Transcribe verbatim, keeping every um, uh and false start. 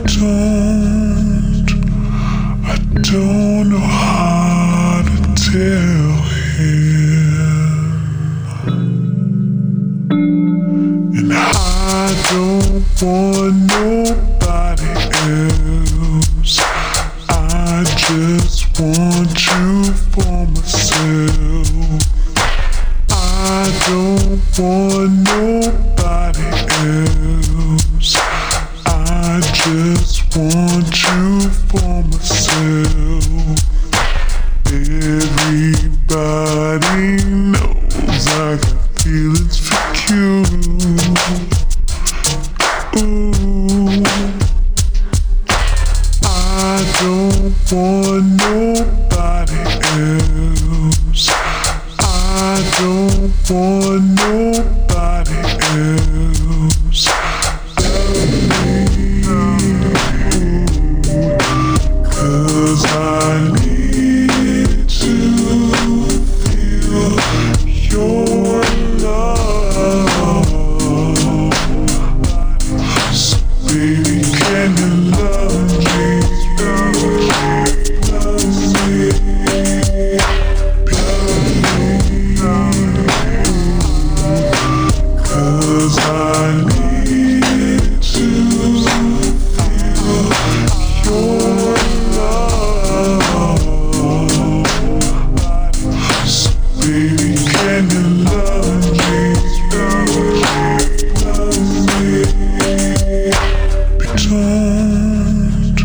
don't, I don't know how to tell him, and I don't want nobody else. I just want you for myself. I don't want nobody else. I just want you for myself. Everybody knows I got feelings for you. Ooh, I don't want nobody else. I don't want nobody